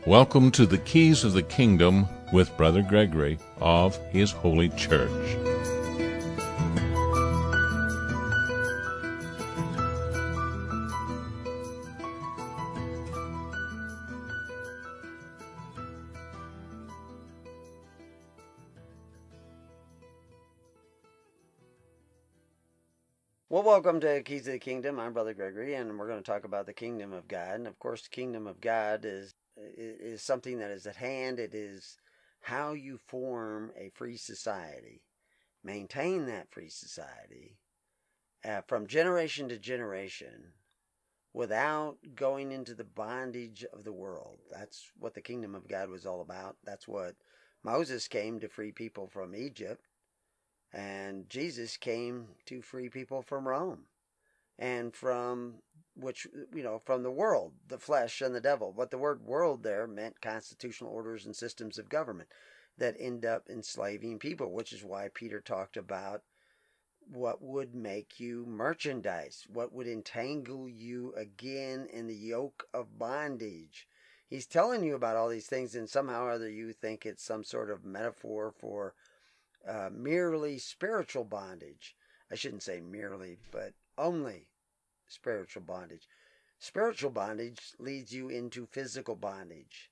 Welcome to the Keys of the Kingdom with Brother Gregory of His Holy Church. Well, welcome to Keys of the Kingdom. I'm Brother Gregory, and we're going to talk about the Kingdom of God. And of course, the Kingdom of God is something that is at hand. It is how you form a free society, maintain that free society from generation to generation without going into the bondage of the world. That's what the Kingdom of God was all about. That's what Moses came to free people from Egypt. And Jesus came to free people from Rome and from from the world, the flesh and the devil. But the word world there meant constitutional orders and systems of government that end up enslaving people, which is why Peter talked about what would make you merchandise, what would entangle you again in the yoke of bondage. He's telling you about all these things, and somehow or other you think it's some sort of metaphor for merely spiritual bondage. I shouldn't say merely, but only spiritual bondage. Spiritual bondage leads you into physical bondage.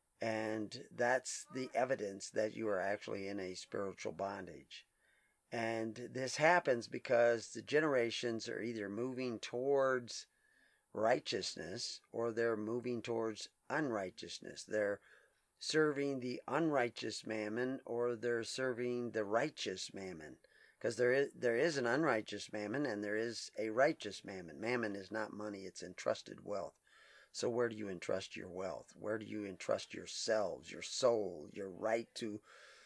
And that's the evidence that you are actually in a spiritual bondage. And this happens because the generations are either moving towards righteousness or they're moving towards unrighteousness. They're serving the unrighteous mammon or they're serving the righteous mammon, because there is an unrighteous mammon and there is a righteous mammon. Mammon is not money, it's entrusted wealth. So where do you entrust your wealth? Where do you entrust yourselves, your soul, your right to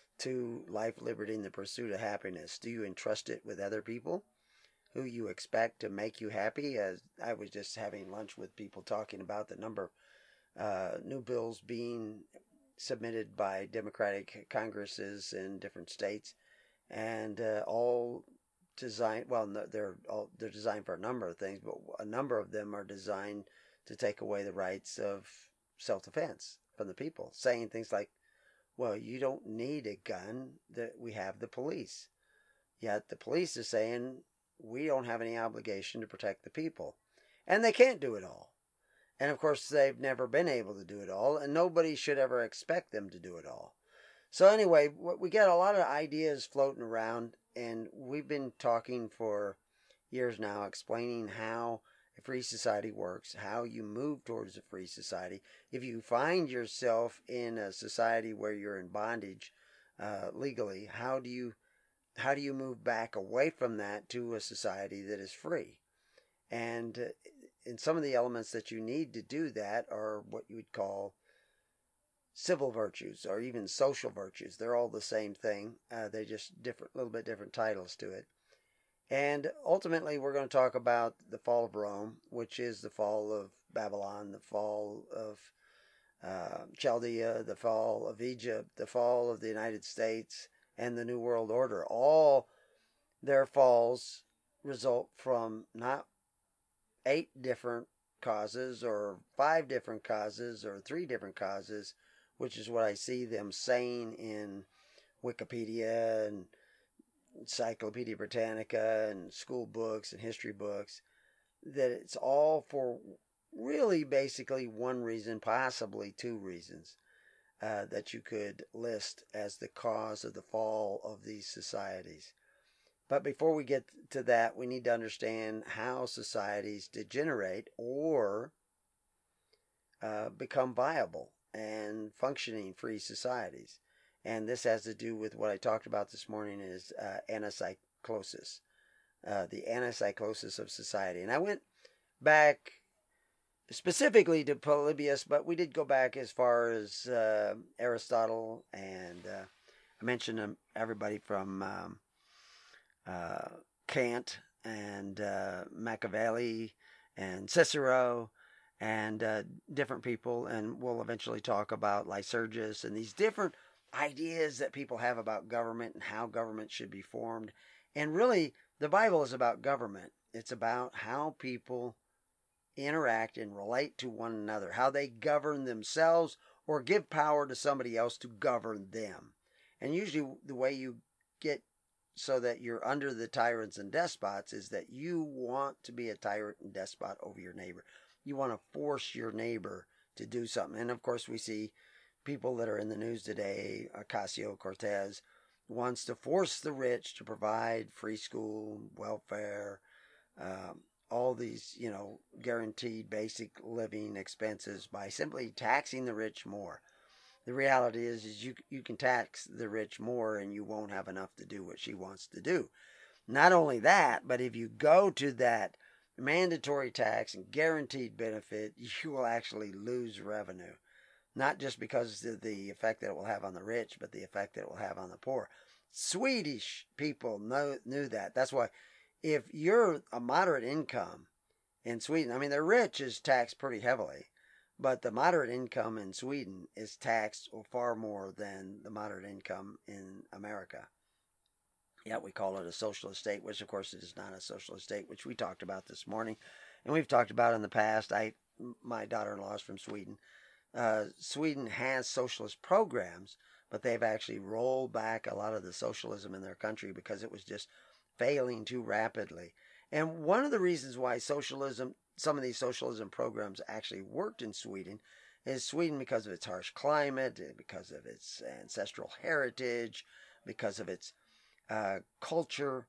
life, liberty, and the pursuit of happiness? Do you entrust it with other people who you expect to make you happy? As I was just having lunch with people talking about the number of new bills being submitted by Democratic Congresses in different states, and all designed. Well, they're designed for a number of things, but a number of them are designed to take away the rights of self-defense from the people, saying things like, "Well, you don't need a gun. That we have the police." Yet the police is saying we don't have any obligation to protect the people, and they can't do it all. And of course, they've never been able to do it all, and nobody should ever expect them to do it all. So anyway, we get a lot of ideas floating around, and we've been talking for years now, explaining how a free society works, how you move towards a free society. If you find yourself in a society where you're in bondage legally, how do you move back away from that to a society that is free? And some of the elements that you need to do that are what you would call civil virtues or even social virtues. They're all the same thing. They just little bit different titles to it. And ultimately, we're going to talk about the fall of Rome, which is the fall of Babylon, the fall of Chaldea, the fall of Egypt, the fall of the United States, and the New World Order. All their falls result from not 8 different causes or 5 different causes or 3 different causes, which is what I see them saying in Wikipedia and Encyclopedia Britannica and school books and history books, that it's all for really basically one reason, possibly 2 reasons, that you could list as the cause of the fall of these societies. But before we get to that, we need to understand how societies degenerate or become viable and functioning free societies. And this has to do with what I talked about this morning is anacyclosis, the anacyclosis of society. And I went back specifically to Polybius, but we did go back as far as Aristotle, and I mentioned everybody from Kant and Machiavelli and Cicero and different people, and we'll eventually talk about Lycurgus and these different ideas that people have about government and how government should be formed. And really, the Bible is about government. It's about how people interact and relate to one another, how they govern themselves or give power to somebody else to govern them. And usually the way you get so that you're under the tyrants and despots is that you want to be a tyrant and despot over your neighbor. You want to force your neighbor to do something. And of course, we see people that are in the news today. Ocasio-Cortez wants to force the rich to provide free school, welfare, all these, guaranteed basic living expenses by simply taxing the rich more. The reality is you can tax the rich more and you won't have enough to do what she wants to do. Not only that, but if you go to that mandatory tax and guaranteed benefit, you will actually lose revenue. Not just because of the effect that it will have on the rich, but the effect that it will have on the poor. Swedish people knew that. That's why if you're a moderate income in Sweden, I mean, the rich is taxed pretty heavily. But the moderate income in Sweden is taxed far more than the moderate income in America. Yet we call it a socialist state, which of course it is not a socialist state, which we talked about this morning. And we've talked about in the past. My daughter-in-law is from Sweden. Sweden has socialist programs, but they've actually rolled back a lot of the socialism in their country because it was just failing too rapidly. And one of the reasons why some of these socialism programs actually worked in Sweden is Sweden because of its harsh climate, because of its ancestral heritage, because of its culture,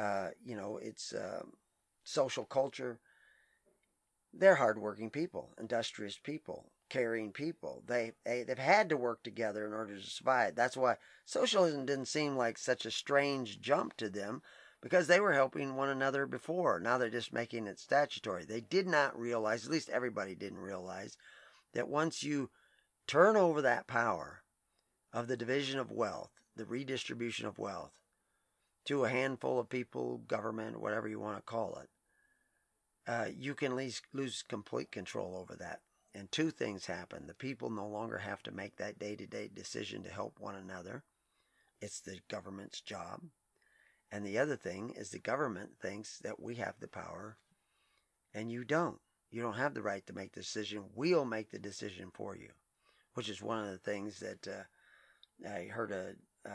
its social culture. They're hardworking people, industrious people, caring people. They've had to work together in order to survive. That's why socialism didn't seem like such a strange jump to them, because they were helping one another before. Now they're just making it statutory. They did not realize, at least everybody didn't realize, that once you turn over that power of the division of wealth, the redistribution of wealth, to a handful of people, government, whatever you want to call it, you can lose complete control over that. And two things happen. The people no longer have to make that day-to-day decision to help one another. It's the government's job. And the other thing is the government thinks that we have the power and you don't. You don't have the right to make the decision. We'll make the decision for you, which is one of the things that I heard a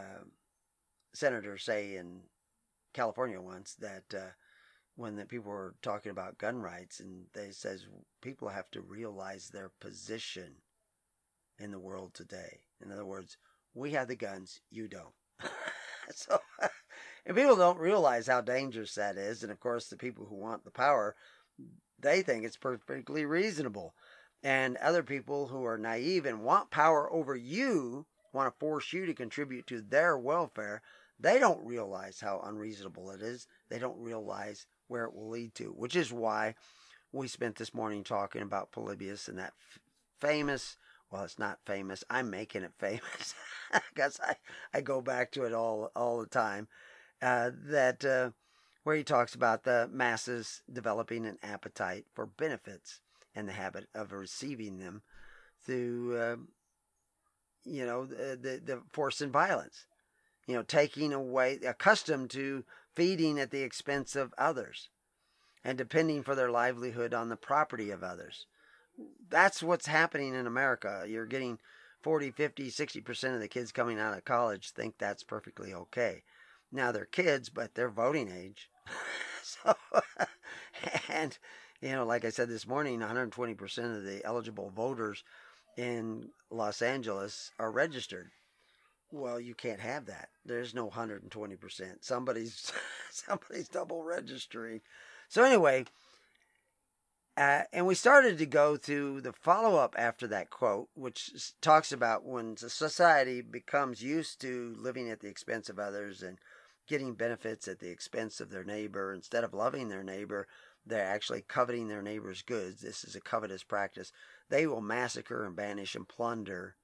senator say in California once, that when the people were talking about gun rights, and they says people have to realize their position in the world today. In other words, we have the guns, you don't. So, and people don't realize how dangerous that is. And of course, the people who want the power, they think it's perfectly reasonable. And other people who are naive and want power over you, want to force you to contribute to their welfare, they don't realize how unreasonable it is. They don't realize where it will lead to, which is why we spent this morning talking about Polybius and that famous, well, it's not famous, I'm making it famous because I go back to it all the time, where he talks about the masses developing an appetite for benefits and the habit of receiving them through, the force and violence. Taking away, accustomed to feeding at the expense of others and depending for their livelihood on the property of others. That's what's happening in America. You're getting 40, 50, 60% of the kids coming out of college think that's perfectly okay. Now they're kids, but they're voting age. So, and, like I said this morning, 120% of the eligible voters in Los Angeles are registered. Well, you can't have that. There's no 120%. Somebody's double registering. So anyway, and we started to go through the follow-up after that quote, which talks about when the society becomes used to living at the expense of others and getting benefits at the expense of their neighbor. Instead of loving their neighbor, they're actually coveting their neighbor's goods. This is a covetous practice. They will massacre and banish and plunder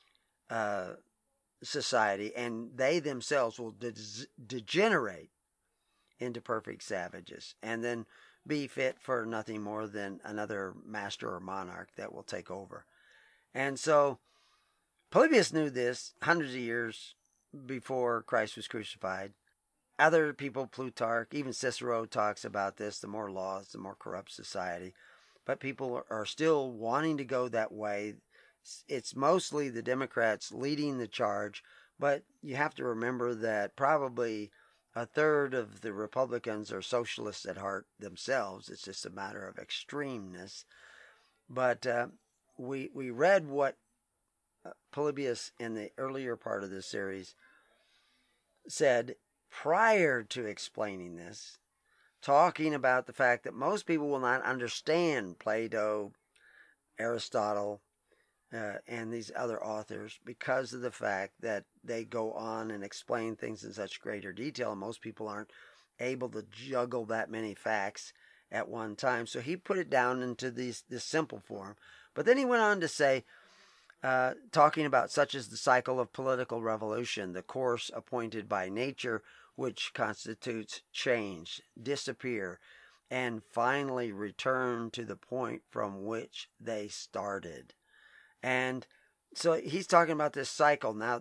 society, and they themselves will degenerate into perfect savages and then be fit for nothing more than another master or monarch that will take over. And so Polybius knew this hundreds of years before Christ was crucified. Other people, Plutarch, even Cicero talks about this. The more laws, the more corrupt society. But people are still wanting to go that way. it's mostly the Democrats leading the charge, but you have to remember that probably a third of the Republicans are socialists at heart themselves. It's just a matter of extremeness. But we read what Polybius in the earlier part of this series said prior to explaining this, talking about the fact that most people will not understand Plato, Aristotle, and these other authors because of the fact that they go on and explain things in such greater detail. And most people aren't able to juggle that many facts at one time. So he put it down into this simple form. But then he went on to say, talking about such as the cycle of political revolution, the course appointed by nature, which constitutes change, disappear, and finally return to the point from which they started. And so he's talking about this cycle. Now,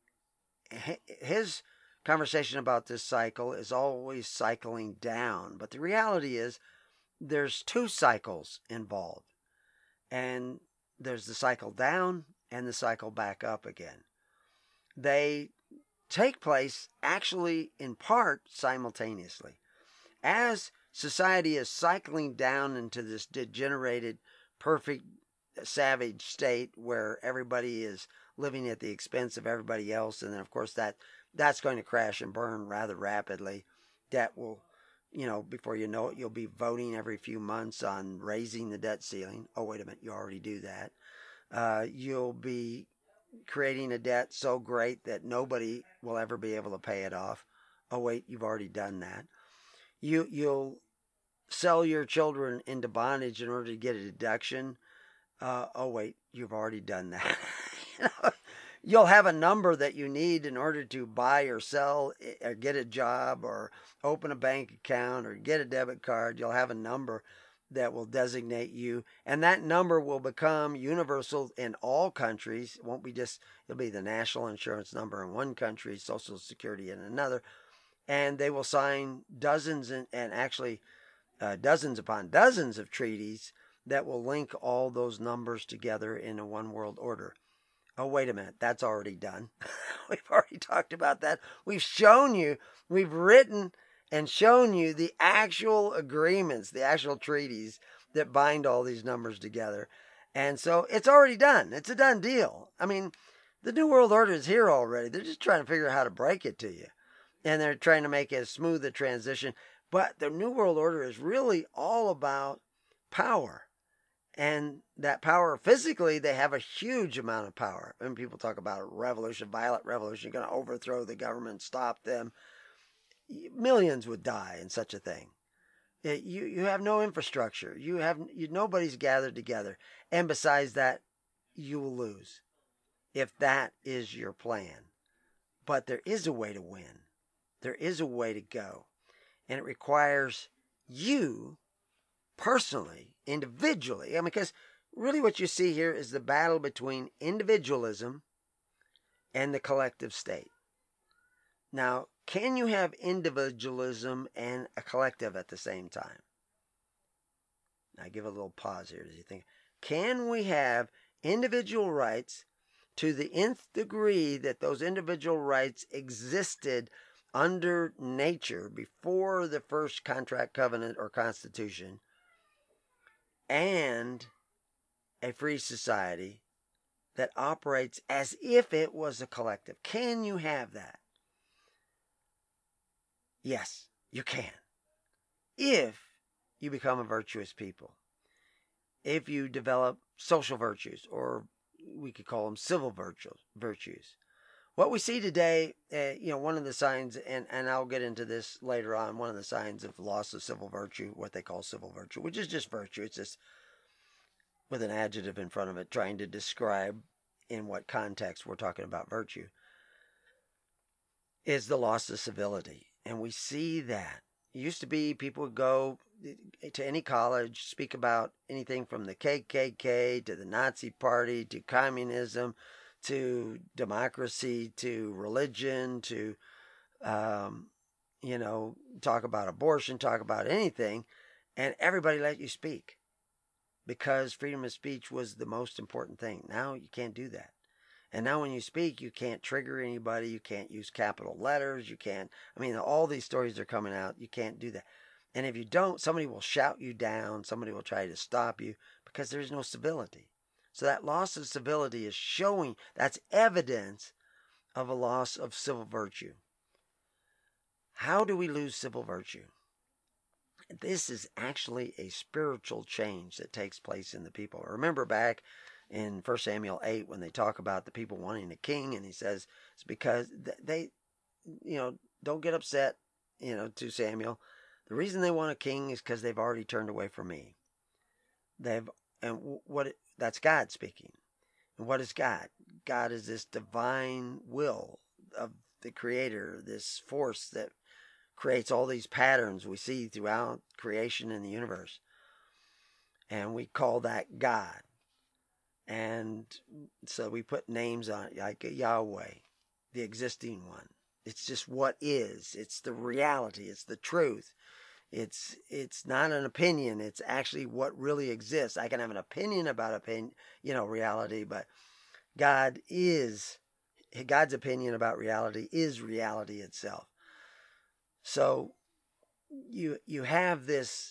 his conversation about this cycle is always cycling down. But the reality is there's two cycles involved. And there's the cycle down and the cycle back up again. They take place actually in part simultaneously. As society is cycling down into this degenerated, perfect, savage state where everybody is living at the expense of everybody else, and then of course that's going to crash and burn rather rapidly. Debt will, before you know it, you'll be voting every few months on raising the debt ceiling. Oh, wait a minute, you already do that. You'll be creating a debt so great that nobody will ever be able to pay it off. Oh, wait, you've already done that. You'll sell your children into bondage in order to get a deduction. Oh, wait, you've already done that. You'll have a number that you need in order to buy or sell or get a job or open a bank account or get a debit card. You'll have a number that will designate you, and that number will become universal in all countries. It won't be just, it'll be the national insurance number in one country, Social Security in another, and they will sign dozens and actually dozens upon dozens of treaties that will link all those numbers together in a one world order. Oh, wait a minute, that's already done. We've already talked about that. We've shown you, we've written and shown you the actual agreements, the actual treaties that bind all these numbers together. And so it's already done. It's a done deal. I mean, the New World Order is here already. They're just trying to figure out how to break it to you. And they're trying to make as smooth a transition. But the New World Order is really all about power. And that power, physically, they have a huge amount of power. When people talk about a revolution, violent revolution, going to overthrow the government, stop them, millions would die in such a thing. You have no infrastructure. Nobody's gathered together. And besides that, you will lose if that is your plan. But there is a way to win. There is a way to go. And it requires you personally, individually. I mean, because really what you see here is the battle between individualism and the collective state. Now, can you have individualism and a collective at the same time? Now, give a little pause here as you think. Can we have individual rights to the nth degree that those individual rights existed under nature before the first contract, covenant, or constitution, and a free society that operates as if it was a collective? Can you have that? Yes, you can. If you become a virtuous people. If you develop social virtues, or we could call them civil virtues. What we see today, one of the signs, and I'll get into this later on, one of the signs of loss of civil virtue, what they call civil virtue, which is just virtue. It's just with an adjective in front of it, trying to describe in what context we're talking about virtue, is the loss of civility. And we see that. It used to be people would go to any college, speak about anything from the KKK to the Nazi Party to communism to democracy to religion to, talk about abortion, talk about anything, and everybody let you speak. because freedom of speech was the most important thing. Now you can't do that. And now when you speak, you can't trigger anybody. You can't use capital letters. You can't, I mean, all these stories are coming out. You can't do that. And if you don't, somebody will shout you down. Somebody will try to stop you because there's no civility. So that loss of civility is showing, that's evidence of a loss of civil virtue. How do we lose civil virtue? This is actually a spiritual change that takes place in the people. Remember back in 1 Samuel 8 when they talk about the people wanting a king, and he says it's because they, don't get upset, to Samuel. The reason they want a king is because they've already turned away from me. That's God speaking. And what is God? God is this divine will of the Creator, this force that creates all these patterns we see throughout creation in the universe. And we call that God. And so we put names on it, like Yahweh, the existing one. It's just what is. It's the reality. It's the truth. It's not an opinion. It's actually what really exists. I can have an opinion about reality, but God's opinion about reality is reality itself. So you have this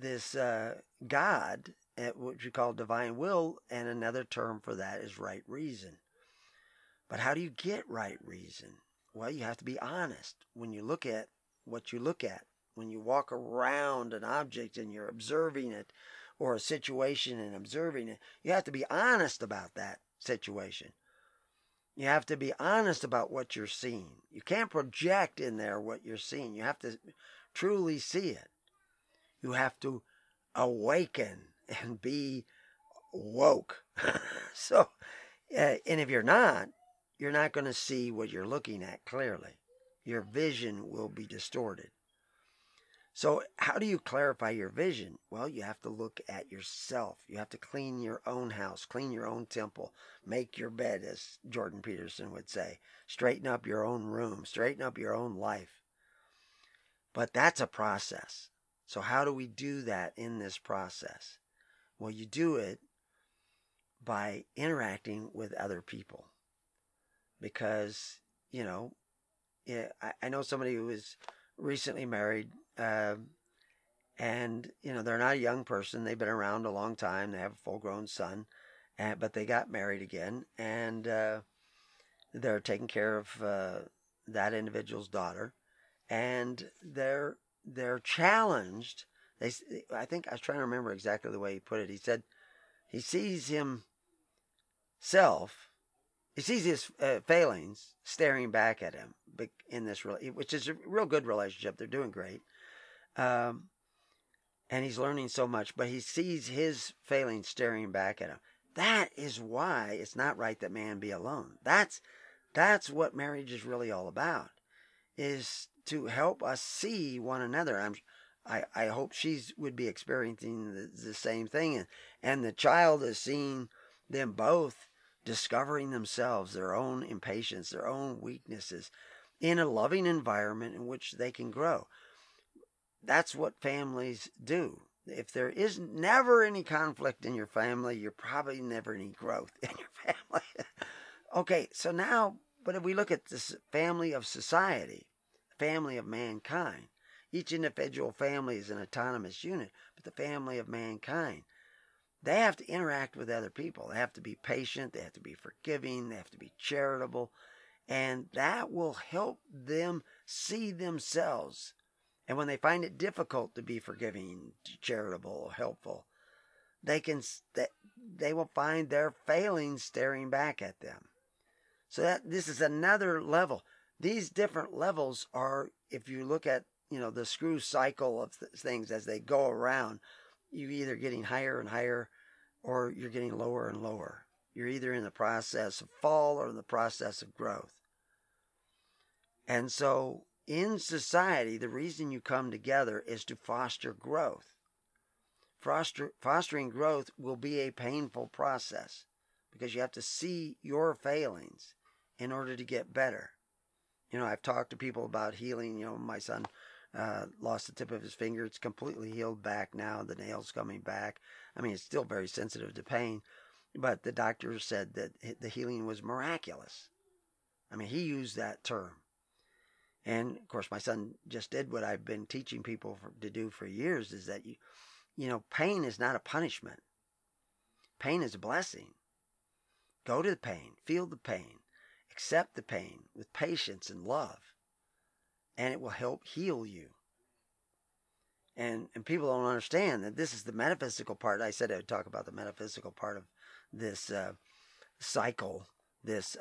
God, which we call divine will, and another term for that is right reason. But how do you get right reason? Well, you have to be honest when you look at what you look at. When you walk around an object and you're observing it, or a situation and observing it, you have to be honest about that situation. You have to be honest about what you're seeing. You can't project in there what you're seeing. You have to truly see it. You have to awaken and be woke. And if you're not going to see what you're looking at clearly. Your vision will be distorted. So how do you clarify your vision? Well, you have to look at yourself. You have to clean your own house, clean your own temple, make your bed, as Jordan Peterson would say. Straighten up your own room, straighten up your own life. But that's a process. So how do we do that in this process? Well, you do it by interacting with other people. Because, I know somebody who was recently married, and they're not a young person. They've been around a long time. They have a full-grown son, but they got married again, and they're taking care of that individual's daughter, and they're challenged. I think I was trying to remember exactly the way he put it. He said he sees himself. He sees his failings staring back at him in this, which is a real good relationship. They're doing great. And he's learning so much, but he sees his failings staring back at him. That is why it's not right that man be alone. That's what marriage is really all about, is to help us see one another. I hope she would be experiencing the same thing. And the child is seeing them both discovering themselves, their own impatience, their own weaknesses, in a loving environment in which they can grow. That's what families do. If there is never any conflict in your family, you're probably never any growth in your family. Okay, so now, but if we look at this family of society, family of mankind, each individual family is an autonomous unit, but the family of mankind, they have to interact with other people. They have to be patient. They have to be forgiving. They have to be charitable. And that will help them see themselves. And when they find it difficult to be forgiving, charitable, helpful, they will find their failings staring back at them. So this is another level. These different levels are, if you look at the screw cycle of things as they go around, you're either getting higher and higher, or you're getting lower and lower. You're either in the process of fall or in the process of growth. And so in society, the reason you come together is to foster growth. Fostering growth will be a painful process because you have to see your failings in order to get better. I've talked to people about healing. My son lost the tip of his finger. It's completely healed back now. The nail's coming back. I mean, it's still very sensitive to pain, but the doctor said that the healing was miraculous. I mean, he used that term. And of course, my son just did what I've been teaching people to do for years, is that pain is not a punishment. Pain is a blessing. Go to the pain, feel the pain, accept the pain with patience and love, and it will help heal you. And people don't understand that this is the metaphysical part. I said I would talk about the metaphysical part of this cycle. This,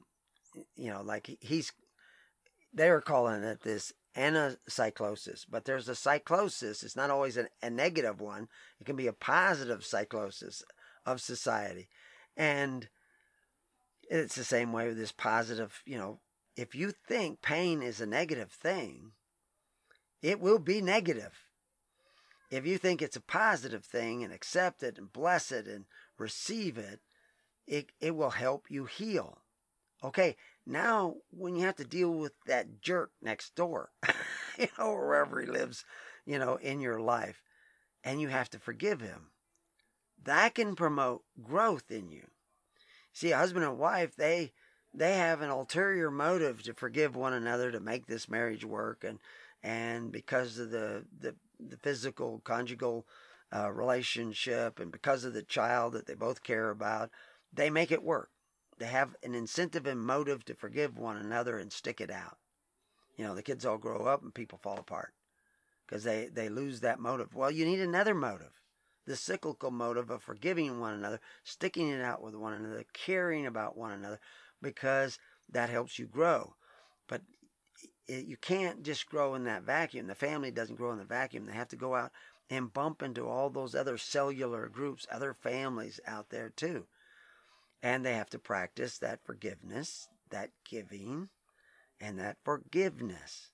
they were calling it this anacyclosis, but there's a cyclosis. It's not always a negative one. It can be a positive cyclosis of society. And it's the same way with this positive, if you think pain is a negative thing, it will be negative. If you think it's a positive thing and accept it and bless it and receive it, it will help you heal. Okay, now when you have to deal with that jerk next door, wherever he lives, in your life, and you have to forgive him, that can promote growth in you. See, a husband and wife, they have an ulterior motive to forgive one another, to make this marriage work, and because of the physical conjugal relationship, and because of the child that they both care about, they make it work. They have an incentive and motive to forgive one another and stick it out. The kids all grow up and people fall apart because they lose that motive. Well, you need another motive. The cyclical motive of forgiving one another, sticking it out with one another, caring about one another, because that helps you grow. But you can't just grow in that vacuum. The family doesn't grow in the vacuum. They have to go out and bump into all those other cellular groups, other families out there too. And they have to practice that forgiveness, that giving, and that forgiveness.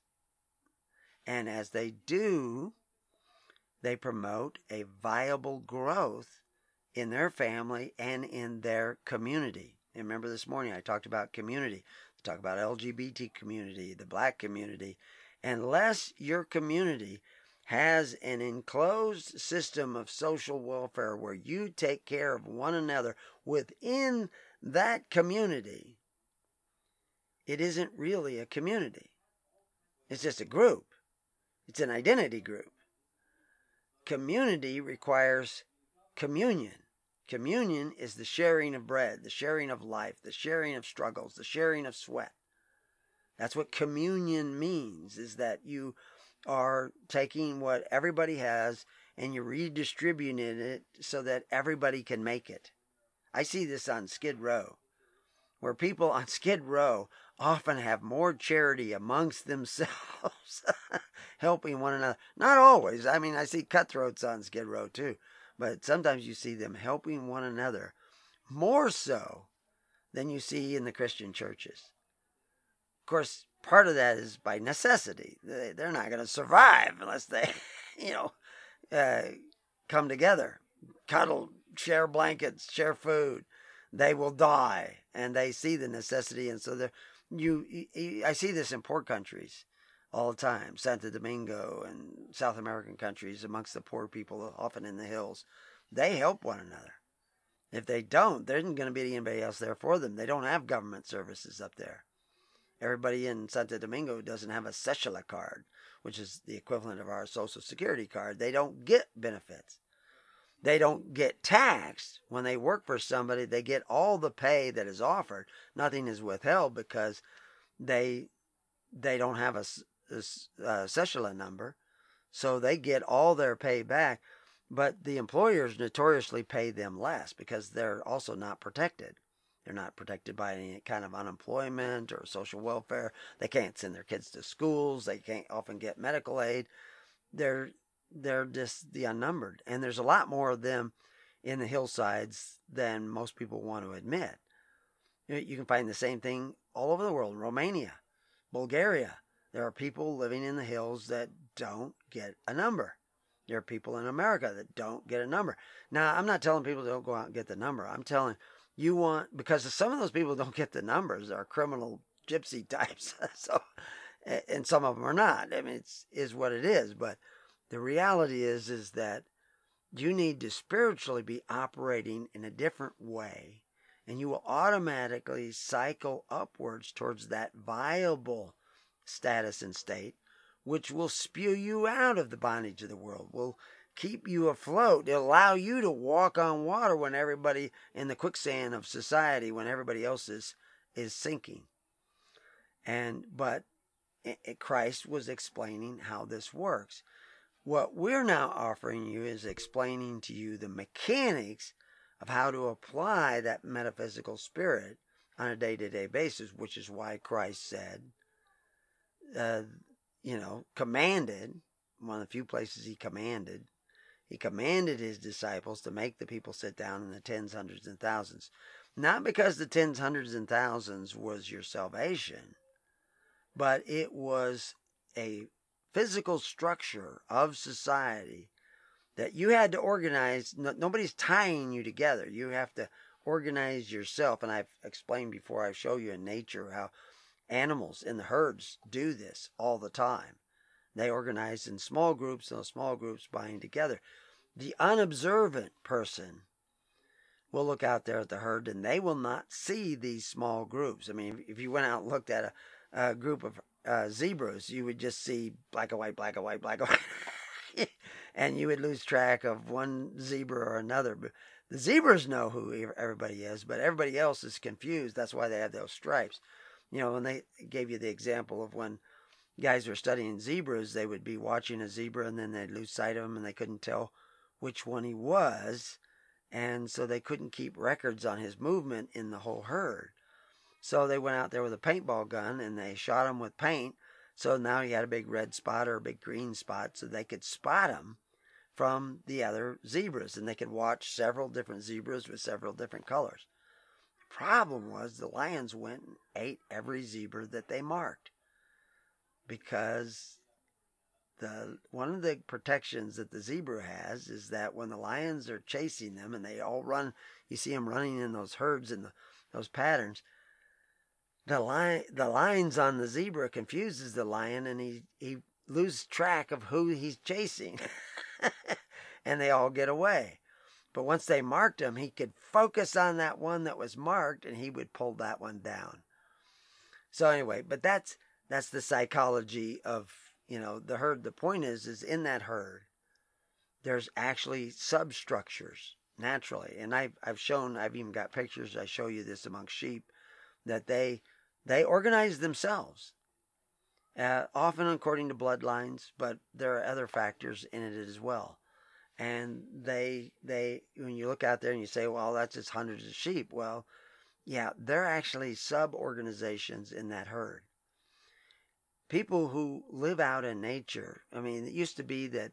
And as they do, they promote a viable growth in their family and in their community. And remember this morning I talked about community. I talked about LGBT community, the black community. Unless your community has an enclosed system of social welfare where you take care of one another within that community, it isn't really a community. It's just a group. It's an identity group. Community requires communion. Communion is the sharing of bread, the sharing of life, the sharing of struggles, the sharing of sweat. That's what communion means, is that you are taking what everybody has and you're redistributing it so that everybody can make it. I see this on Skid Row, where people on Skid Row often have more charity amongst themselves, helping one another. Not always. I mean, I see cutthroats on Skid Row too, but sometimes you see them helping one another more so than you see in the Christian churches. Of course, part of that is by necessity. They're not going to survive unless they, come together, cuddle, share blankets, share food. They will die, and they see the necessity, and so I see this in poor countries all the time, Santo Domingo and South American countries, amongst the poor people, often in the hills. They help one another. If they don't, there isn't going to be anybody else there for them. They don't have government services up there. Everybody in Santo Domingo doesn't have a Cédula card, which is the equivalent of our Social Security card. They don't get benefits. They don't get taxed. When they work for somebody, they get all the pay that is offered. Nothing is withheld because they don't have a Cédula number. So they get all their pay back. But the employers notoriously pay them less because they're also not protected. They're not protected by any kind of unemployment or social welfare. They can't send their kids to schools. They can't often get medical aid. They're just the unnumbered. And there's a lot more of them in the hillsides than most people want to admit. You can find the same thing all over the world. Romania, Bulgaria. There are people living in the hills that don't get a number. There are people in America that don't get a number. Now, I'm not telling people don't go out and get the number. I'm telling because some of those people don't get the numbers. They're criminal gypsy types. So and some of them are not. I mean, is what it is. But the reality is that you need to spiritually be operating in a different way, and you will automatically cycle upwards towards that viable status and state, which will spew you out of the bondage of the world, will keep you afloat. It'll allow you to walk on water when everybody in the quicksand of society, when everybody else is sinking. But Christ was explaining how this works. What we're now offering you is explaining to you the mechanics of how to apply that metaphysical spirit on a day-to-day basis, which is why Christ said, commanded, one of the few places he commanded his disciples to make the people sit down in the tens, hundreds, and thousands. Not because the tens, hundreds, and thousands was your salvation, but it was a physical structure of society that you had to organize. Nobody's tying you together. You have to organize yourself. And I've explained before, I show you in nature how animals in the herds do this all the time. They organize in small groups, and those small groups bind together. The unobservant person will look out there at the herd, and they will not see these small groups. I mean, if you went out and looked at a group of zebras, you would just see black and white, black and white, black and white. And you would lose track of one zebra or another. But the zebras know who everybody is, but everybody else is confused. That's why they have those stripes. When they gave you the example of when guys were studying zebras, they would be watching a zebra and then they'd lose sight of him and they couldn't tell which one he was. And so they couldn't keep records on his movement in the whole herd. So they went out there with a paintball gun and they shot him with paint. So now he had a big red spot or a big green spot so they could spot him from the other zebras. And they could watch several different zebras with several different colors. The problem was the lions went and ate every zebra that they marked. Because one of the protections that the zebra has is that when the lions are chasing them and they all run, you see them running in those herds and those patterns, the lines on the zebra confuses the lion and he loses track of who he's chasing. And they all get away. But once they marked him, he could focus on that one that was marked and he would pull that one down. So anyway, but that's the psychology of, the herd. The point is in that herd, there's actually substructures naturally. And I've even got pictures, I show you this among sheep, that they organize themselves, often according to bloodlines, but there are other factors in it as well. And they when you look out there and you say, well, that's just hundreds of sheep. Well, yeah, they're actually sub-organizations in that herd. People who live out in nature. I mean, it used to be that,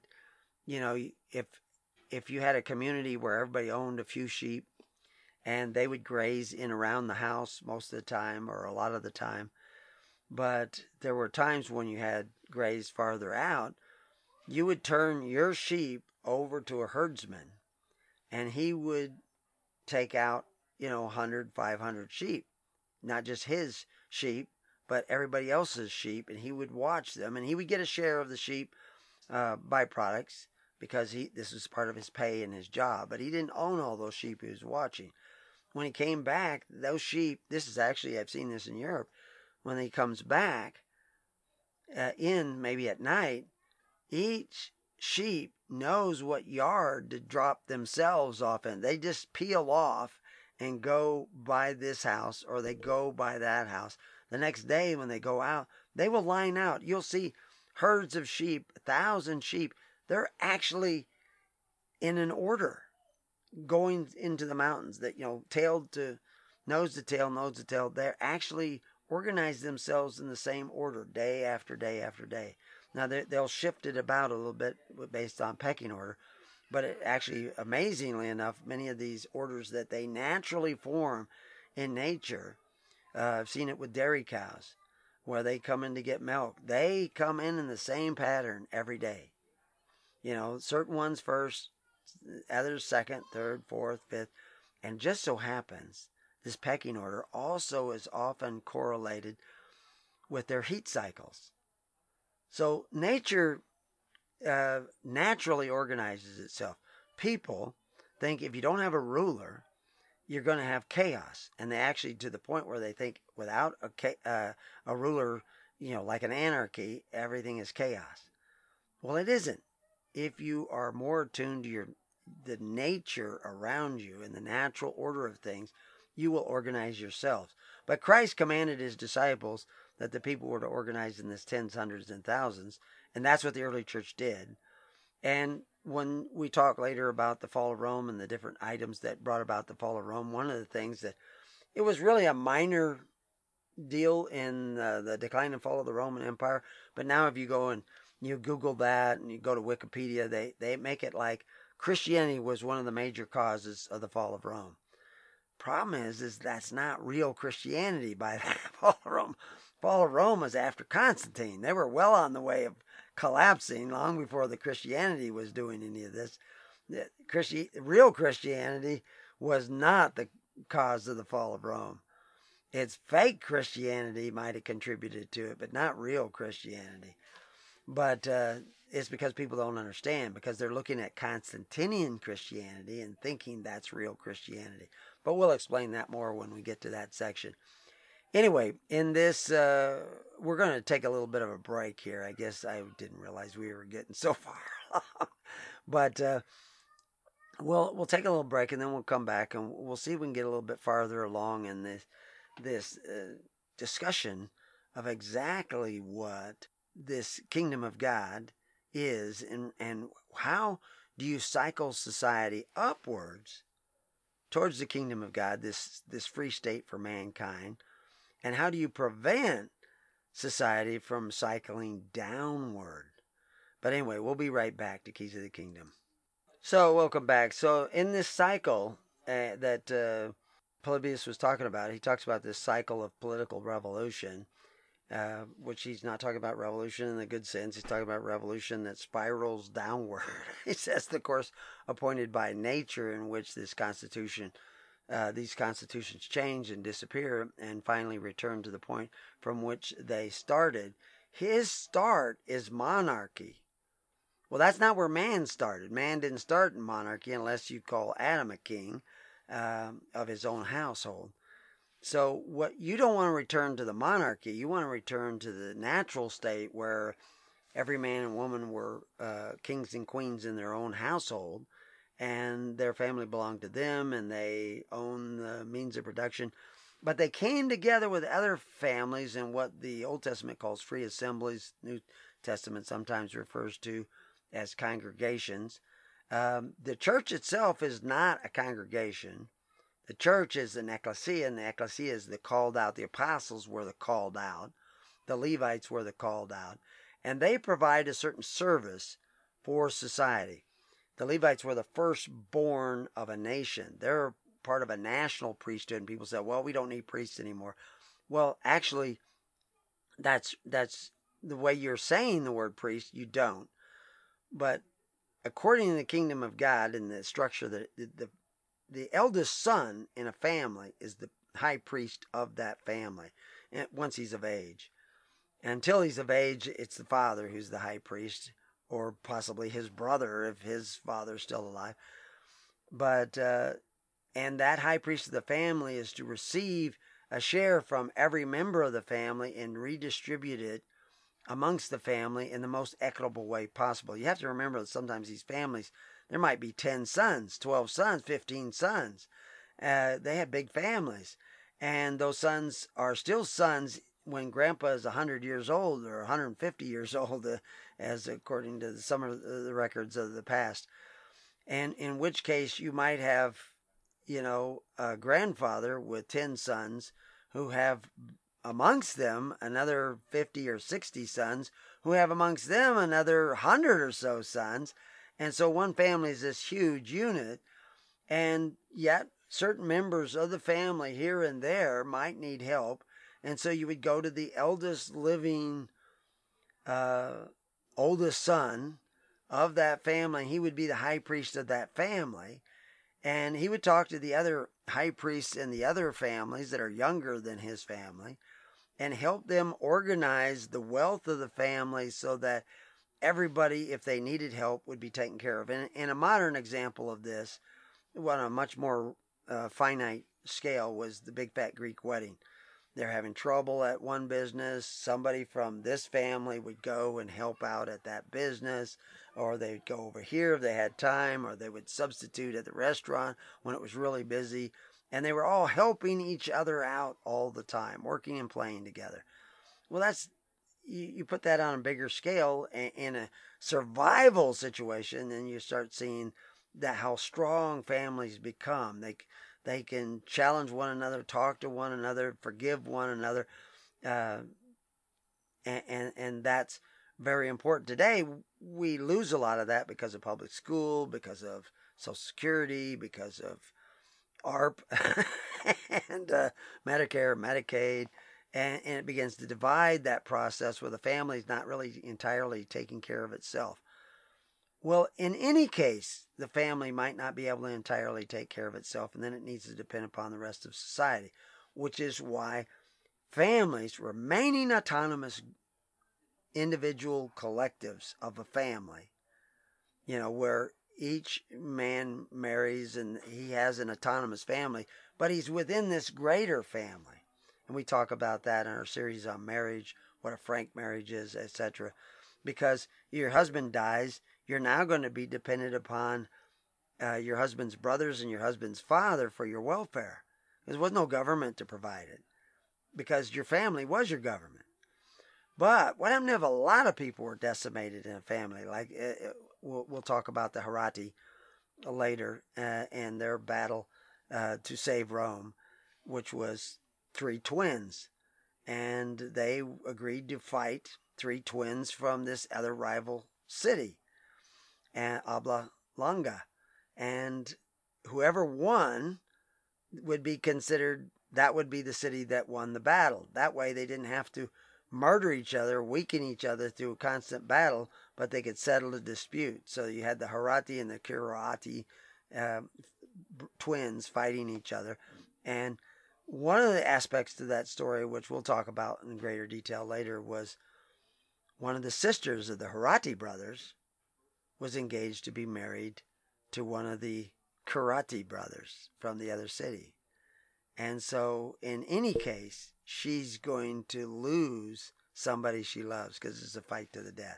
if you had a community where everybody owned a few sheep and they would graze in around the house most of the time or a lot of the time, but there were times when you had graze farther out, you would turn your sheep over to a herdsman and he would take out, 100, 500 sheep, not just his sheep, but everybody else's sheep, and he would watch them, and he would get a share of the sheep byproducts because this was part of his pay and his job, but he didn't own all those sheep he was watching. When he came back, those sheep, this is actually, I've seen this in Europe, when he comes back maybe at night, each sheep knows what yard to drop themselves off in. They just peel off and go by this house or they go by that house. The next day when they go out, they will line out. You'll see herds of sheep, 1,000 sheep. They're actually in an order going into the mountains that, tail to nose to tail, nose to tail. They're actually organize themselves in the same order day after day after day. Now, they'll shift it about a little bit based on pecking order, but it actually, amazingly enough, many of these orders that they naturally form in nature, I've seen it with dairy cows, where they come in to get milk. They come in the same pattern every day. Certain ones first, others second, third, fourth, fifth, and just so happens this pecking order also is often correlated with their heat cycles. So nature naturally organizes itself. People think if you don't have a ruler, you're going to have chaos, and they actually, to the point where they think without a ruler, like an anarchy, everything is chaos. Well, it isn't. If you are more attuned to the nature around you and the natural order of things, you will organize yourselves. But Christ commanded his disciples that the people were to organize in this tens, hundreds, and thousands, and that's what the early church did. And when we talk later about the fall of Rome and the different items that brought about the fall of Rome, one of the things that it was really a minor deal in the decline and fall of the Roman Empire. But now if you go and you Google that and you go to Wikipedia, they make it like Christianity was one of the major causes of the fall of Rome. Problem is that's not real Christianity by that fall of Rome. Fall of Rome was after Constantine. They were well on the way of collapsing long before the Christianity was doing any of this. Real Christianity was not the cause of the fall of Rome. It's fake Christianity might have contributed to it, but not real Christianity. But it's because people don't understand, because they're looking at Constantinian Christianity and thinking that's real Christianity. But we'll explain that more when we get to that section. Anyway, in this, we're going to take a little bit of a break here. I guess I didn't realize we were getting so far along. But we'll take a little break, and then we'll come back, and we'll see if we can get a little bit farther along in this discussion of exactly what this kingdom of God is, and how do you cycle society upwards towards the kingdom of God, this free state for mankind, and how do you prevent society from cycling downward? But anyway, we'll be right back to Keys of the Kingdom. So welcome back. So in this cycle that Polybius was talking about, he talks about this cycle of political revolution, which he's not talking about revolution in the good sense. He's talking about revolution that spirals downward. He says the course appointed by nature in which this constitution, these constitutions change and disappear and finally return to the point from which they started. His start is monarchy. Well, that's not where man started. Man didn't start in monarchy unless you call Adam a king of his own household. So what you don't want to return to the monarchy, you want to return to the natural state where every man and woman were kings and queens in their own household, and their family belonged to them, and they owned the means of production. But they came together with other families in what the Old Testament calls free assemblies. New Testament sometimes refers to as congregations. The church itself is not a congregation. The church is an ecclesia, and the ecclesia is the called out. The apostles were the called out. The Levites were the called out. And they provide a certain service for society. The Levites were the firstborn of a nation. They're part of a national priesthood, and people say, well, we don't need priests anymore. Well, actually, that's the way you're saying the word priest, you don't. But according to the kingdom of God and the structure, the eldest son in a family is the high priest of that family once he's of age. Until he's of age, it's the father who's the high priest, or possibly his brother if his father's still alive. But and that high priest of the family is to receive a share from every member of the family and redistribute it amongst the family in the most equitable way possible. You have to remember that sometimes these families, there might be 10 sons, 12 sons, 15 sons. They have big families. And those sons are still sons when grandpa is 100 years old or 150 years old, as according to some of the records of the past. And in which case you might have, a grandfather with 10 sons who have amongst them another 50 or 60 sons, who have amongst them another 100 or so sons. And so one family is this huge unit, and yet certain members of the family here and there might need help. And so you would go to the eldest living, oldest son of that family. He would be the high priest of that family. And he would talk to the other high priests in the other families that are younger than his family. and help them organize the wealth of the family so that everybody, if they needed help, would be taken care of. And a modern example of this, on a much more finite scale, was the big fat Greek wedding. They're having trouble at one business. Somebody from this family would go and help out at that business, or they'd go over here if they had time, or they would substitute at the restaurant when it was really busy. And they were all helping each other out all the time, working and playing together. Well, that's you put that on a bigger scale in a survival situation, and you start seeing that how strong families become. They can challenge one another, talk to one another, forgive one another, and that's very important. Today, we lose a lot of that because of public school, because of Social Security, because of ARP, and Medicare, Medicaid, and it begins to divide that process where the family is not really entirely taking care of itself. Well, in any case, the family might not be able to entirely take care of itself, and then it needs to depend upon the rest of society, which is why families, remaining autonomous individual collectives of a family, where each man marries and he has an autonomous family, but he's within this greater family. And we talk about that in our series on marriage, what a frank marriage is, etc. Because your husband dies, you're now going to be dependent upon your husband's brothers and your husband's father for your welfare. There was no government to provide it because your family was your government. But what happened if a lot of people were decimated in a family? Like we'll talk about the Hurriati later and their battle to save Rome, which was 3 twins. And they agreed to fight 3 twins from this other rival city, and Alba Longa. And whoever won would be considered, that would be the city that won the battle. That way they didn't have to murder each other, weaken each other through a constant battle, but they could settle the dispute. So you had the Hurriati and the Kiriati twins fighting each other. And one of the aspects to that story, which we'll talk about in greater detail later, was one of the sisters of the Hurriati brothers was engaged to be married to one of the Kiriati brothers from the other city. And so in any case, she's going to lose somebody she loves because it's a fight to the death.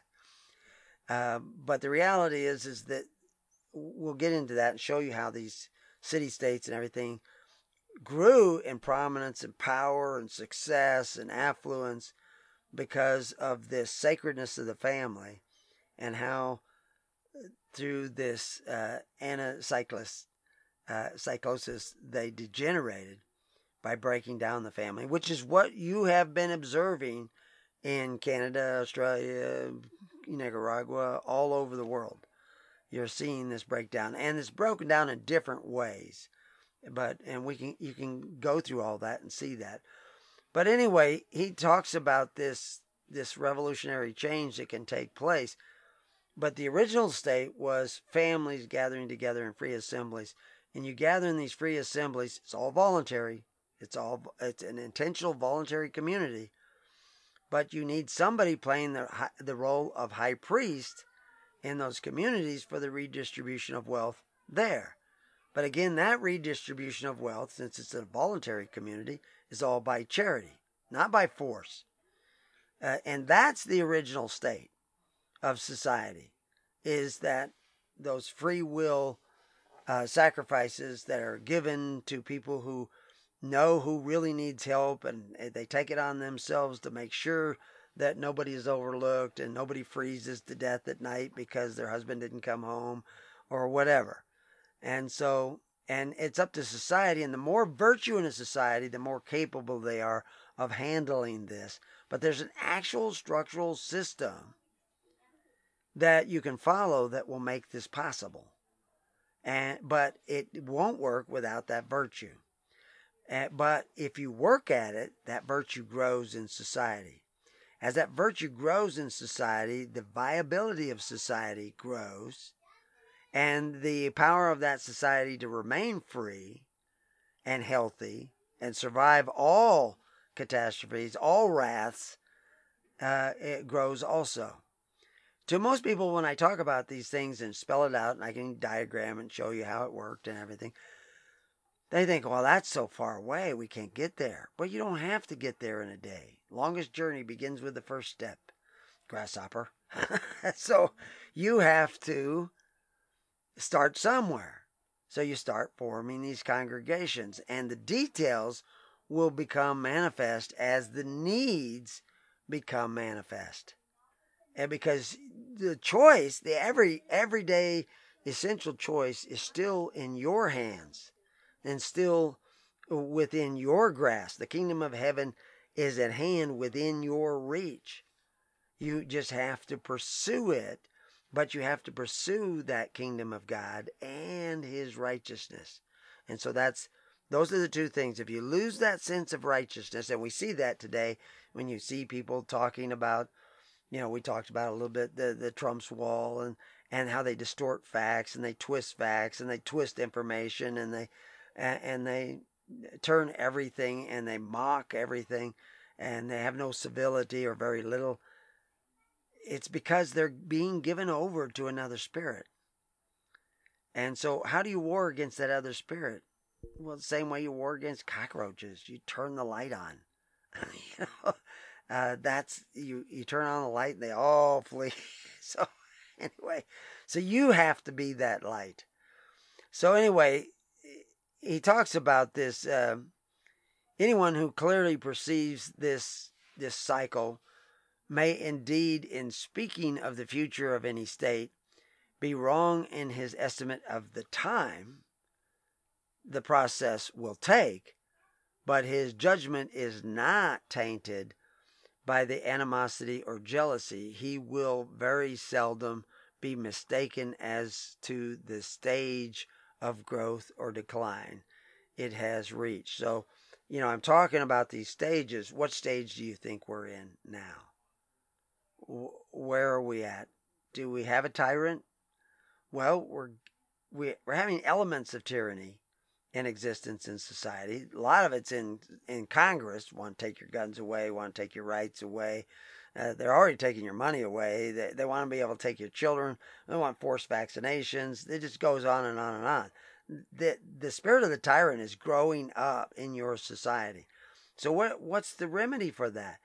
But the reality is that we'll get into that and show you how these city-states and everything grew in prominence and power and success and affluence because of this sacredness of the family, and how through this psychosis they degenerated by breaking down the family, which is what you have been observing in Canada, Australia, Nicaragua, all over the world. You're seeing this breakdown, and it's broken down in different ways. You can go through all that and see that. But anyway, he talks about this revolutionary change that can take place. But the original state was families gathering together in free assemblies, and you gather in these free assemblies. It's all voluntary. It's an intentional voluntary community. But you need somebody playing the role of high priest in those communities for the redistribution of wealth there. But again, that redistribution of wealth, since it's a voluntary community, is all by charity, not by force. And that's the original state of society, is that those free will sacrifices that are given to people who know who really needs help, and they take it on themselves to make sure that nobody is overlooked and nobody freezes to death at night because their husband didn't come home or whatever. And it's up to society, and the more virtue in a society, the more capable they are of handling this. But there's an actual structural system that you can follow that will make this possible. But it won't work without that virtue. But if you work at it, that virtue grows in society. As that virtue grows in society, the viability of society grows, and the power of that society to remain free and healthy and survive all catastrophes, all wraths, it grows also. To most people, when I talk about these things and spell it out, and I can diagram and show you how it worked and everything, they think, well, that's so far away, we can't get there. But you don't have to get there in a day. Longest journey begins with the first step, grasshopper. So you have to start somewhere. So you start forming these congregations, and the details will become manifest as the needs become manifest. And because the choice, the everyday essential choice is still in your hands and still within your grasp. The kingdom of heaven is at hand within your reach. You just have to pursue it, but you have to pursue that kingdom of God and his righteousness. And so those are the two things. If you lose that sense of righteousness, and we see that today when you see people talking about, we talked about a little bit the Trump's wall and how they distort facts and they twist facts and they twist information and they turn everything and they mock everything and they have no civility or very little. It's because they're being given over to another spirit. And so how do you war against that other spirit? Well, the same way you war against cockroaches. You turn the light on. You turn on the light and they all flee. So anyway, so you have to be that light. So anyway, he talks about this. Anyone who clearly perceives this cycle may indeed, in speaking of the future of any state, be wrong in his estimate of the time the process will take, but his judgment is not tainted by the animosity or jealousy. He will very seldom be mistaken as to the stage of growth or decline it has reached. So, I'm talking about these stages. What stage do you think we're in now? Where are we at? Do we have a tyrant? Well, we're having elements of tyranny in existence in society. A lot of it's in Congress. Want to take your guns away, want to take your rights away. They're already taking your money away. They want to be able to take your children. They want forced vaccinations. It just goes on and on and on. The spirit of the tyrant is growing up in your society. So what's the remedy for that?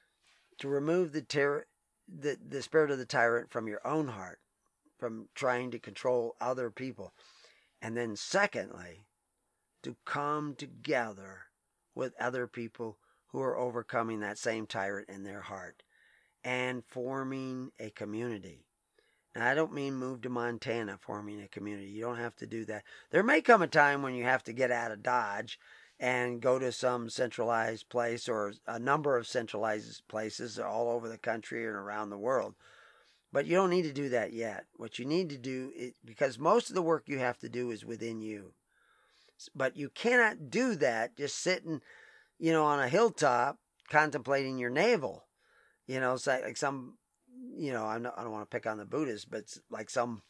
To remove the spirit of the tyrant from your own heart, from trying to control other people. And then secondly, to come together with other people who are overcoming that same tyrant in their heart and forming a community. And I don't mean move to Montana forming a community. You don't have to do that. There may come a time when you have to get out of Dodge and go to some centralized place or a number of centralized places all over the country and around the world. But you don't need to do that yet. What you need to do is, because most of the work you have to do is within you. But you cannot do that just sitting, on a hilltop contemplating your navel. It's like some, I don't want to pick on the Buddhists, but it's like some,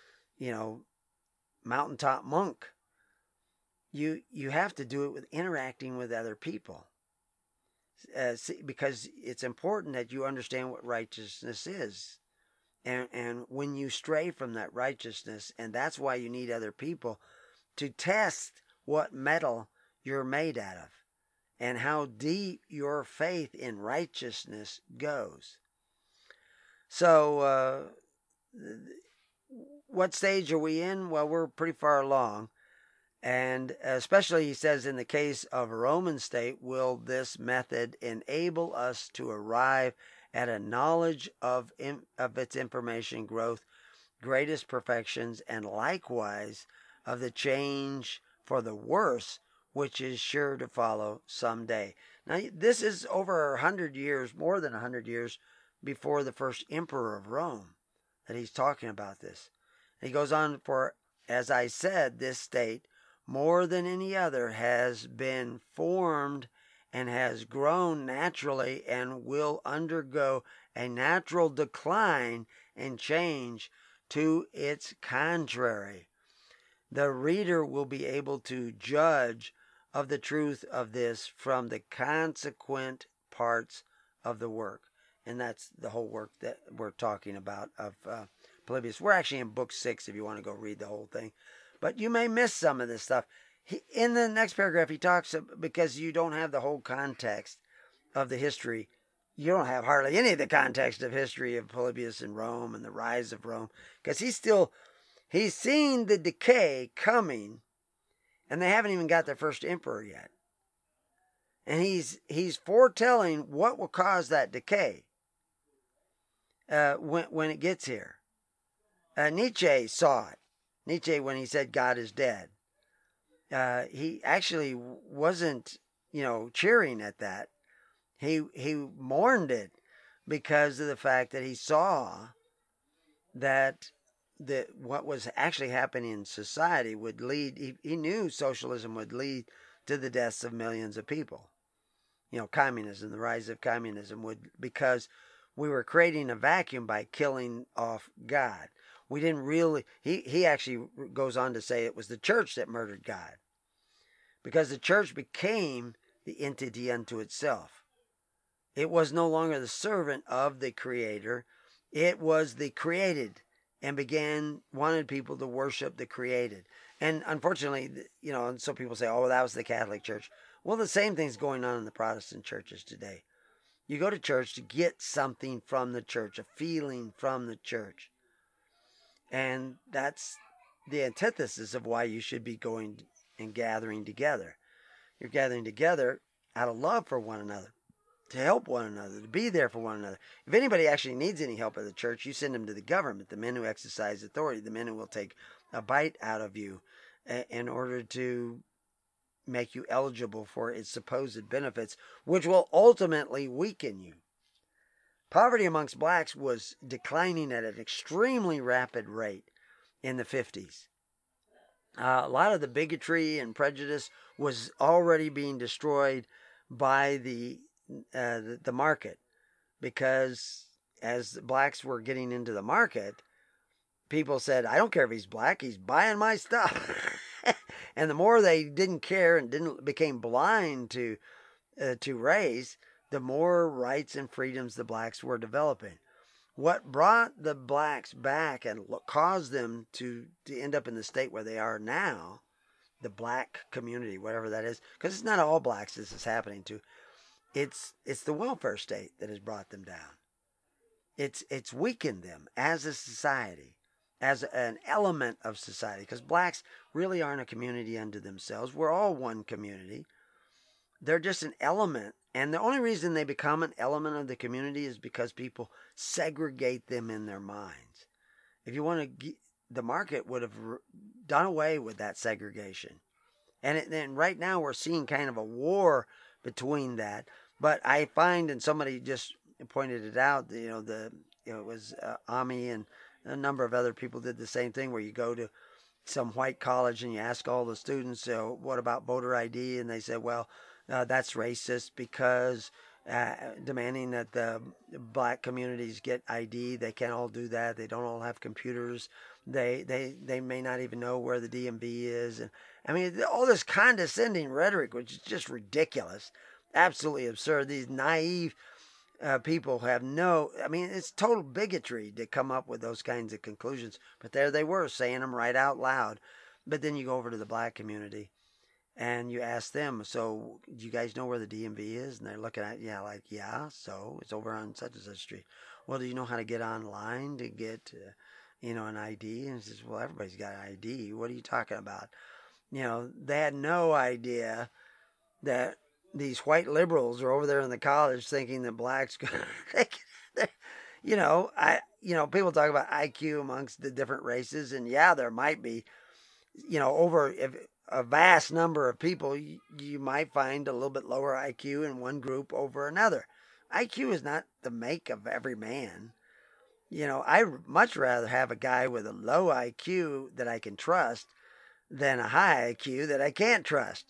mountaintop monk. You have to do it with interacting with other people. Because it's important that you understand what righteousness is. And when you stray from that righteousness, and that's why you need other people to test what metal you're made out of and how deep your faith in righteousness goes. So, what stage are we in? Well, we're pretty far along. And especially, he says, in the case of a Roman state, will this method enable us to arrive at a knowledge of its information growth, greatest perfections, and likewise of the change for the worse, which is sure to follow someday. Now, this is over 100 years, more than 100 years, before the first emperor of Rome that he's talking about this. And he goes on, for, as I said, this state, more than any other, has been formed and has grown naturally and will undergo a natural decline and change to its contrary. The reader will be able to judge of the truth of this from the consequent parts of the work. And that's the whole work that we're talking about of Polybius. We're actually in book 6 if you want to go read the whole thing. But you may miss some of this stuff. In the next paragraph, he talks, because you don't have the whole context of the history. You don't have hardly any of the context of history of Polybius in Rome and the rise of Rome. Because he's seen the decay coming, and they haven't even got their first emperor yet. And he's foretelling what will cause that decay when it gets here. Nietzsche saw it. Nietzsche, when he said God is dead, he actually wasn't, cheering at that. He mourned it because of the fact that he saw that what was actually happening in society would lead. He knew socialism would lead to the deaths of millions of people. Communism, the rise of communism would, because we were creating a vacuum by killing off God. We didn't really. He actually goes on to say it was the church that murdered God, because the church became the entity unto itself. It was no longer the servant of the Creator. It was the created, and wanted people to worship the created. And unfortunately, and so people say, oh, well, that was the Catholic Church. Well, the same thing's going on in the Protestant churches today. You go to church to get something from the church, a feeling from the church. And that's the antithesis of why you should be going and gathering together. You're gathering together out of love for one another, to help one another, to be there for one another. If anybody actually needs any help at the church, you send them to the government, the men who exercise authority, the men who will take a bite out of you in order to make you eligible for its supposed benefits, which will ultimately weaken you. Poverty amongst blacks was declining at an extremely rapid rate in the 50s. A lot of the bigotry and prejudice was already being destroyed by the market, because as the blacks were getting into the market, people said, I don't care if he's black, he's buying my stuff. And the more they didn't care and became blind to race, the more rights and freedoms the blacks were developing. What brought the blacks back and caused them to end up in the state where they are now, the black community, whatever that is, because it's not all blacks this is happening to. It's the welfare state that has brought them down. It's weakened them as a society, as an element of society, because blacks really aren't a community unto themselves. We're all one community. They're just an element, and the only reason they become an element of the community is because people segregate them in their minds. If you want to, the market would have done away with that segregation, and right now we're seeing kind of a war between that. But I find, and somebody just pointed it out, it was Ami and a number of other people did the same thing, where you go to some white college and you ask all the students, what about voter ID? And they said, well, that's racist, because demanding that the black communities get ID, they can't all do that. They don't all have computers. They may not even know where the DMV is. And I mean, all this condescending rhetoric, which is just ridiculous, absolutely absurd. These naive people have it's total bigotry to come up with those kinds of conclusions. But there they were, saying them right out loud. But then you go over to the black community and you ask them, so do you guys know where the DMV is? And they're looking at you like, yeah, so it's over on such and such street. Well, do you know how to get online to get an ID? And he says, well, everybody's got an ID. What are you talking about? They had no idea that these white liberals are over there in the college thinking that blacks, people talk about IQ amongst the different races, and yeah, there might be, over a vast number of people, you might find a little bit lower IQ in one group over another. IQ is not the make of every man. I'd much rather have a guy with a low IQ that I can trust than a high IQ that I can't trust.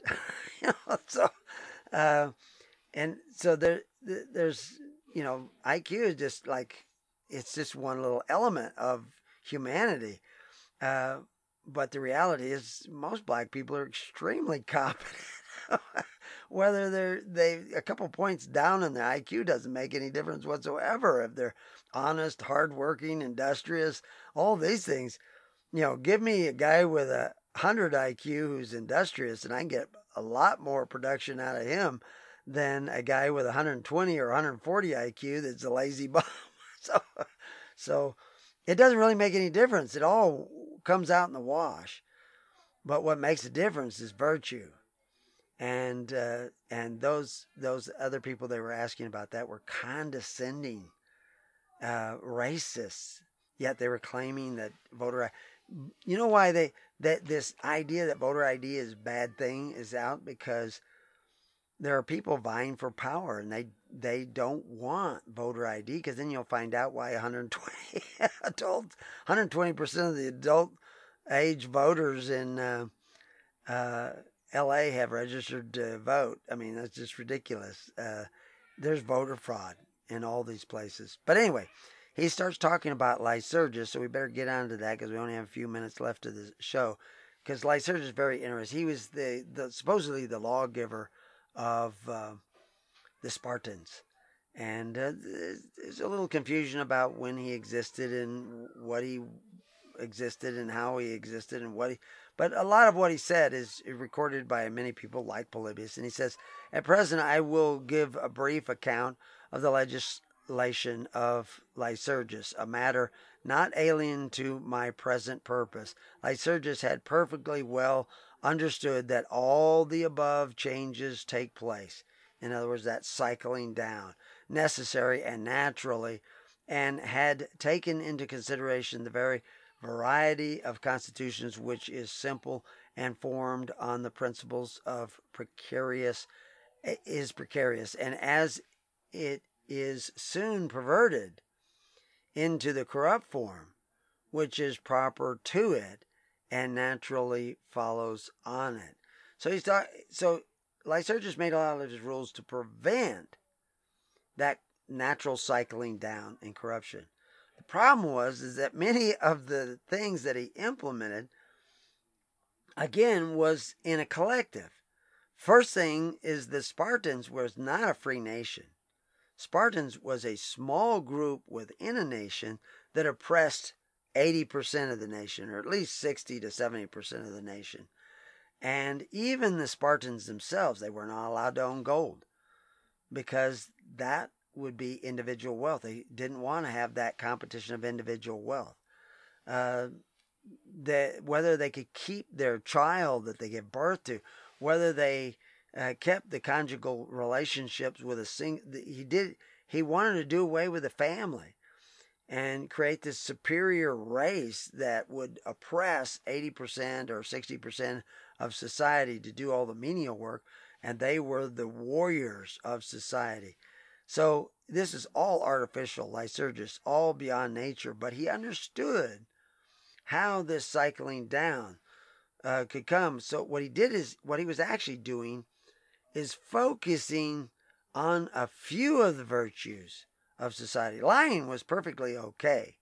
So there's IQ is just like, it's just one little element of humanity. But the reality is most black people are extremely competent. Whether they a couple points down in their IQ doesn't make any difference whatsoever. If they're honest, hardworking, industrious, all these things, give me a guy with 100 IQ who's industrious, and I can get a lot more production out of him than a guy with 120 or 140 IQ that's a lazy bum. so it doesn't really make any difference. It all comes out in the wash. But what makes a difference is virtue. And those other people they were asking about that were condescending, racists. Yet they were claiming that voter. You know why this idea that voter ID is a bad thing is out? Because there are people vying for power, and they don't want voter ID, because then you'll find out why 120% of the adult age voters in LA have registered to vote. I mean, that's just ridiculous. There's voter fraud in all these places. But anyway, he starts talking about Lycurgus, so we better get on to that because we only have a few minutes left of the show. Because Lycurgus is very interesting. He was the supposedly the lawgiver of the Spartans. And there's a little confusion about when he existed and what he existed and how he existed and what he... But a lot of what he said is recorded by many people like Polybius. And he says, at present I will give a brief account of the legislation of Lycurgus, a matter not alien to my present purpose. Lycurgus had perfectly well understood that all the above changes take place. In other words, that cycling down, necessary and naturally, and had taken into consideration the very variety of constitutions which is simple and formed on the principles of precarious, and as it is soon perverted into the corrupt form which is proper to it and naturally follows on it. So Lycurgus made a lot of his rules to prevent that natural cycling down and corruption. The problem is that many of the things that he implemented, again, was in a collective. First thing is the Spartans was not a free nation. Spartans was a small group within a nation that oppressed 80% of the nation, or at least 60 to 70% of the nation. And even the Spartans themselves, they were not allowed to own gold because that would be individual wealth. They didn't want to have that competition of individual wealth. Whether they could keep their child that they give birth to, whether they kept the conjugal relationships with he wanted to do away with the family and create this superior race that would oppress 80% or 60% of society to do all the menial work, and they were the warriors of society. So this is all artificial, Lycurgus, all beyond nature, but he understood how this cycling down could come. So what he was actually doing is focusing on a few of the virtues of society. Lying was perfectly okay.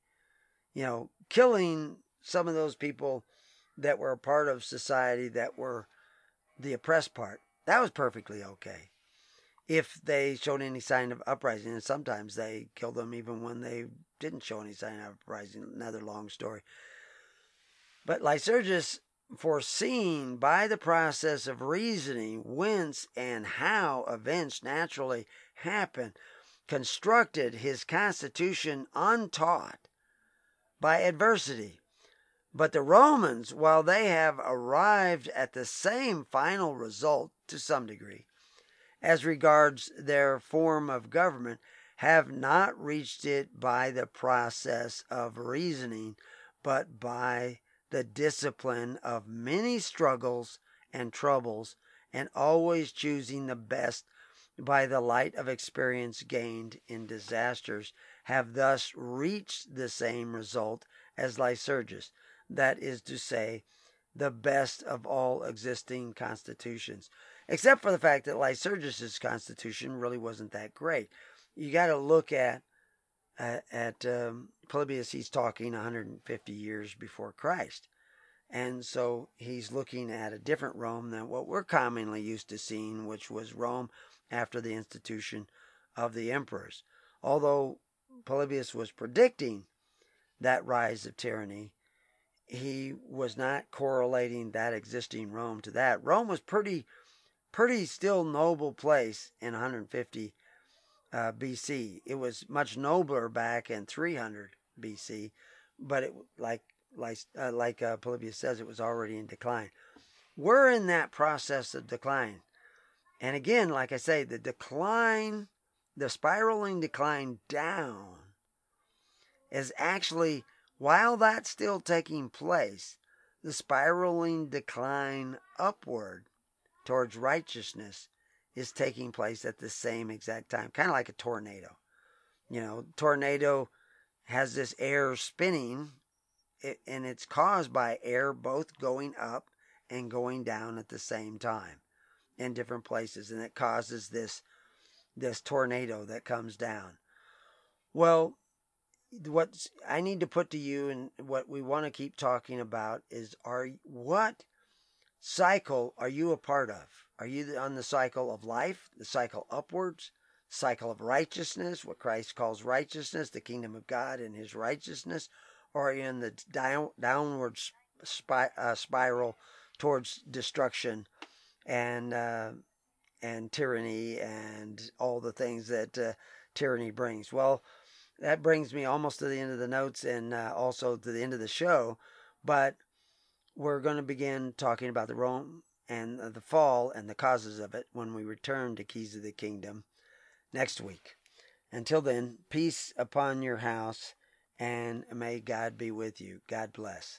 Killing some of those people that were a part of society that were the oppressed part, that was perfectly okay if they showed any sign of uprising. And sometimes they killed them even when they didn't show any sign of uprising. Another long story. But Lycurgus, foreseeing by the process of reasoning whence and how events naturally happen, constructed his constitution untaught by adversity. But the Romans, while they have arrived at the same final result to some degree, as regards their form of government, have not reached it by the process of reasoning, but by the discipline of many struggles and troubles, and always choosing the best by the light of experience gained in disasters, have thus reached the same result as Lycurgus, that is to say, the best of all existing constitutions. Except for the fact that Lycurgus' constitution really wasn't that great. You got to look at Polybius. He's talking 150 years before Christ, And so he's looking at a different Rome than what we're commonly used to seeing, which was Rome after the institution of the emperors. Although Polybius was predicting that rise of tyranny, he was not correlating that existing Rome to that. Rome was pretty still noble place in 150 BC. It was much nobler back in 300 BC, but it like Polybius says, it was already in decline. We're in that process of decline. And again, like I say, the spiraling decline down is actually, while that's still taking place, the spiraling decline upward towards righteousness is taking place at the same exact time. Kind of like a tornado. Tornado has this air spinning, and it's caused by air both going up and going down at the same time in different places, and it causes this tornado that comes down. Well, what I need to put to you, and what we want to keep talking about, is what cycle are you a part of? Are you on the cycle of life, the cycle upwards, cycle of righteousness, what Christ calls righteousness, the kingdom of God and his righteousness? Or are you in the downward spiral towards destruction and tyranny and all the things that tyranny brings? Well, that brings me almost to the end of the notes and also to the end of the show. But we're going to begin talking about the Rome and the fall and the causes of it when we return to Keys of the Kingdom next week. Until then, peace upon your house, and may God be with you. God bless.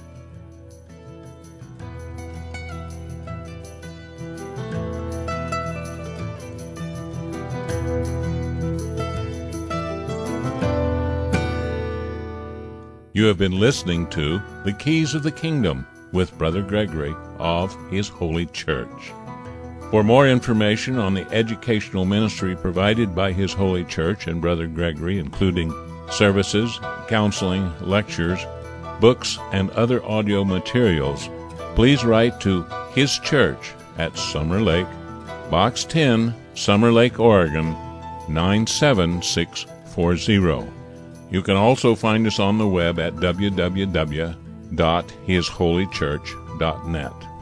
You have been listening to The Keys of the Kingdom with Brother Gregory of His Holy Church. For more information on the educational ministry provided by His Holy Church and Brother Gregory, including services, counseling, lectures, books, and other audio materials, please write to His Church at Summer Lake, Box 10, Summer Lake, Oregon, 97640. You can also find us on the web at www.hisholychurch.net.